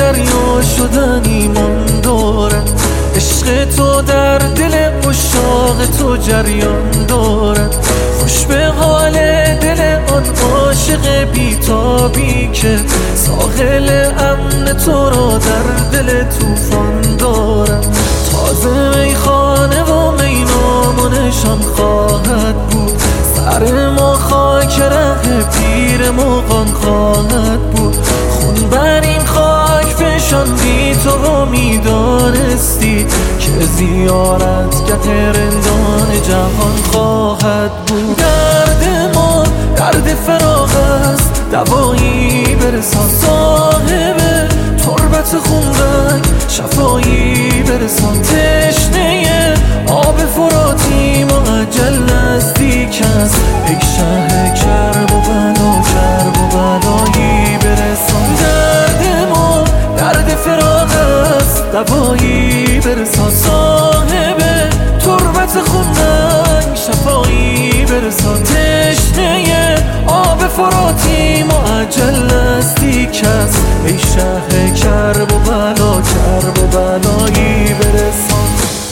دریا شدن ایمان دارم. عشق تو در دل مشتاق تو جریان دارد. خوش به حال دل آن عاشق بیتابی که ساحل امن تو را در دل طوفان دارد. تازه میخانه و مینامونشان خواهد بود. سر ما خاک ره پیر مغان خواهد بود. خون بر این خاک فشان بی تو میدانستی که زیارتگه رندان جهان خواهد بود. درد ما درد فراق است، دوایی برسان. صاحب تربت خونرنگ شفایی برسان. تشنه آب فراتی معجل نزدیک است. ای شه کرب و بلا کرب و بلایی برسان. درد ما درد فراق است، دوایی برسان. صاحب تربت خونرنگ شفایی برسان. تشنه آب فراتی معجل نزدیک است. ای شه کرب و بلا کرب و بلایی برسان.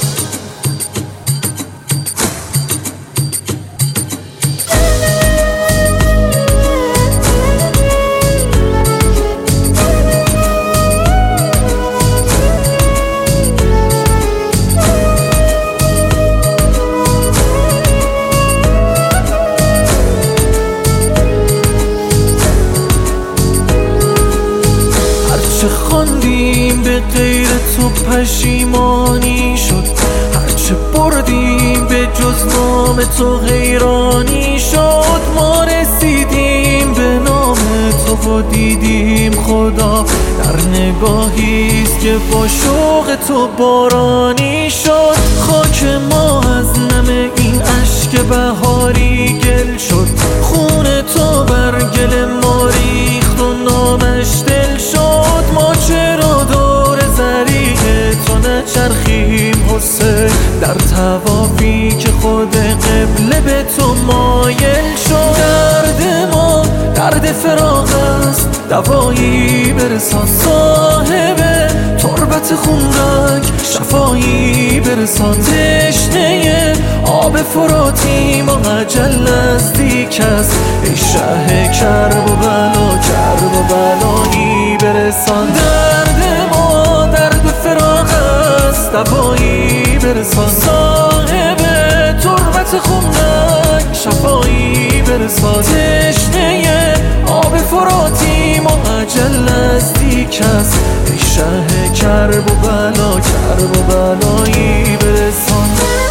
هرچه خواندیم به غیر تو پشیمانی شد. هرچه بردیم به جز نام تو حیرانی شد. ما رسیدیم به نام تو و دیدیم خدا در نگاهیست که با شوق تو بارانی شد. خاک ما از نم این اشک بهاری گل شد. خون تو بر گل ما ریخت و نامش دل شد. ما چرا دور ذریع تو نچرخیم حسین، در طوافی که خود قبله به تو مایل شد. درد ما درد فراق است، دوایی برسان. صاحب تربت خونرنگ شفایی برسان. تشنه آب فراتی معجل نزدیک است. ای شه کرب و بلا کرب و بلایی برسان. درد ما درد فراق است، دوایی برسان. صاحب تربت خونرنگ شفایی برسان. تشنه آب فراتی معجل نزدیک است. ای شه کرب و بلا کرب و بلایی برسان.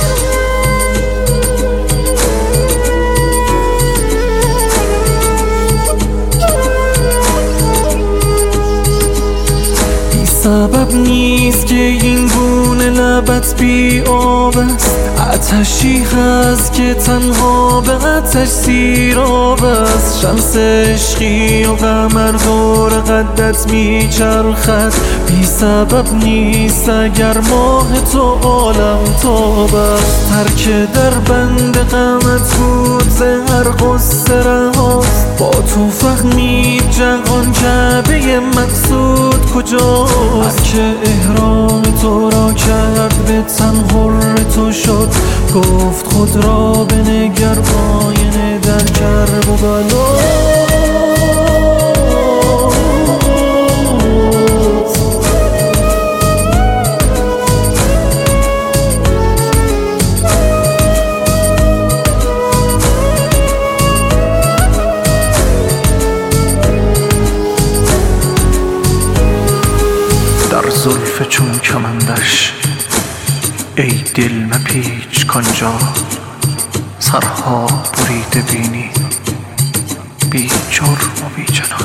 سبب نیست که این گونه لبت بی آب است. آتشی هست که تنها به آتش سیراب است. شمس عشقی و قمر دور قدت می چرخد. بی سبب نیست اگر ماه تو عالم تاب است. ترک در بند غمت بود ز هر غصه رهاست. با تو فهمید جهان کعبه مقصود کجاست. که احرام تو را کرد به تن حر تو شد. گفت خود را بنگر آینه در کرب و بلا. در زلف چون کمندش ای دل مپیچ کانجا. سرها بریده بینی بی جرم و بی جنایت.